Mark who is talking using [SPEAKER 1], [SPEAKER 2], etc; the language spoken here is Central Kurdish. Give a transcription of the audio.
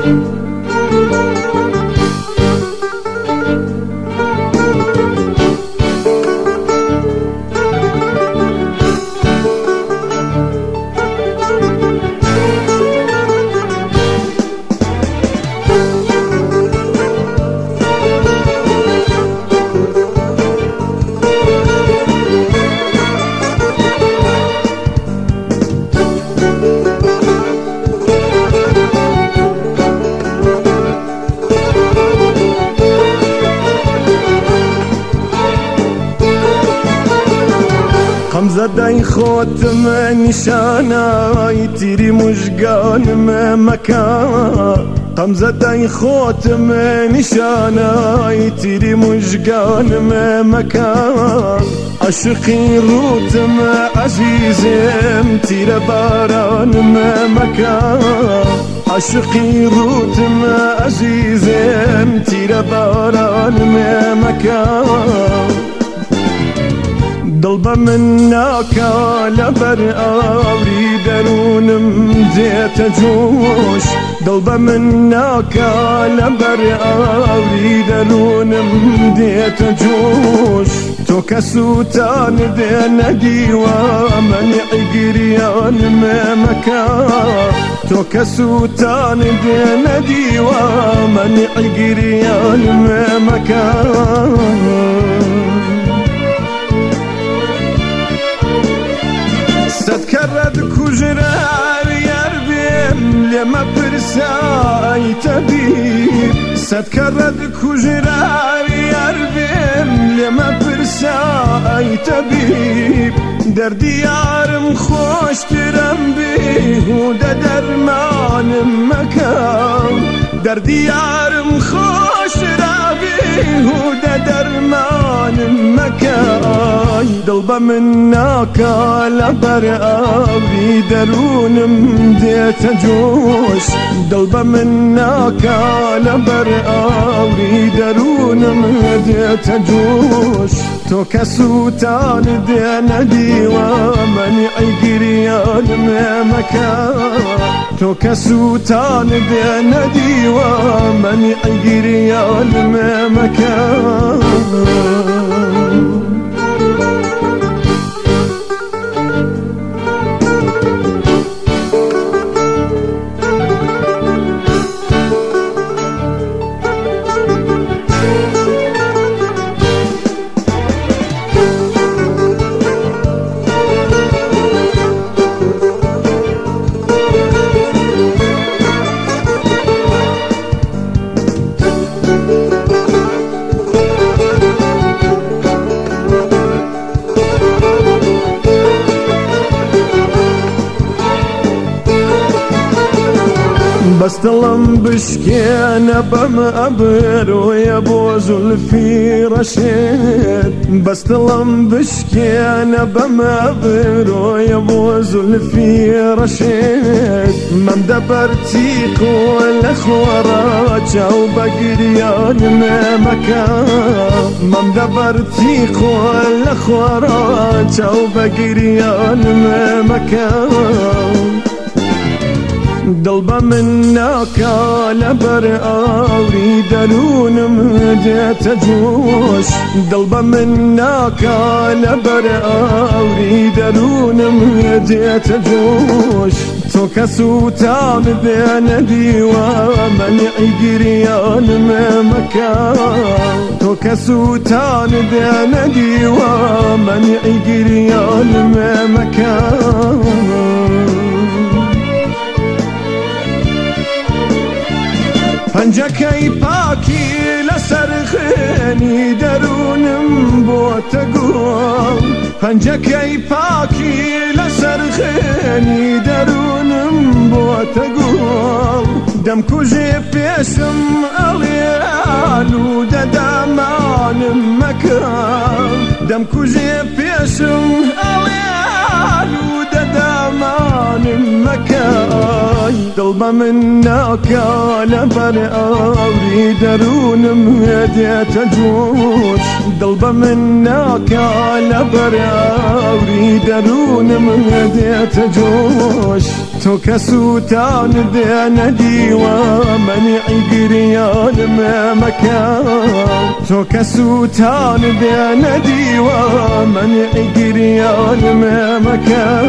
[SPEAKER 1] زدای خۆتم نیشانای تیری مژگانم مەکە قەم زەدای خۆتم نیشانای تیری مژگانم مەکە عاشقی ڕوتم عەزیزم تیرە بارانم مەکە عاشقی ڕوتم عەزیزم تیرە بارانم مەکە دڵ بە من ناکا لەبەر ئاوری دەروونم دێتە جۆش دڵ بە من ناکا لەبەر ئاوری دەروونم دێتە جۆش تۆ کە سووتان دێنە دیوە مەنیعی گریانم مەکە تۆ کە سووتان دێنە دیوە مەنیعی گریانم مەکە سەدکەڕەت کوژرار یار بێم لێمە پرسای تەبیب سەدکەڕەت کوژرار یار بێم لێمە پرسای تەبیب دەردی یارم خۆشترم بێهودە دەرمانم مەکە دەردی یارم خۆشترا بێهودە دەرمانم مەکە دڵ بە من ناکا لەبەر ئاوری دەروونم دێتە جۆش دڵ بە من ناکا لەبەر ئاوری دەروونم دێتە جۆش تۆ کە سووتان دێنە دیوە مەنیعی گریانم مەکە تۆ کە سووتان دێنە دیوە مەنیعی گریانم مەکە بەستڵم بشکێنە بەم ئەبرۆیە بۆ زولفی ڕەشێت بەستڵم بشکێنە بەم ئەبرۆیە بۆ زولفی ڕەشێت مەم دەبەرتیق لە خۆڕە چاو بە گریانم مەکە مەم دەبەرتیق لە خۆڕە چاو بە گریانم مەکە دڵ بە من ناکا لەبەر ئاوری دەروونم دێتە جۆش دڵ بە من ناکا لەبەر ئاوری دەروونم دێتە جۆش تۆ کە سووتان دێنە دیوە مەنیعی گریانم مەکە تۆ کە سووتان دێنە دیوە مەنیعی گریانم مەکە پەنجەکەی پاکی لەسەر خوێنی دەروونم بۆتە گوڵ پەنجەکەی پاکی لەسەر خوێنی دەروونم بۆتە گوڵ دەمکوژێ پێشم ئەڵێیان و دەدامانم مەکە دەمکوژێ پێشم ئەڵێیان و دەدامانم مەکە دڵ بە من ناکا لەبەر ئاوری دەروونم دێتە جۆش دڵ بە من ناکا لەبەر ئاوری دەروونم دێتە جۆش تو كسوتان دين ديوة منعي قريان ما مكان تو كسوتان دين ديوة منعي قريان ما مكان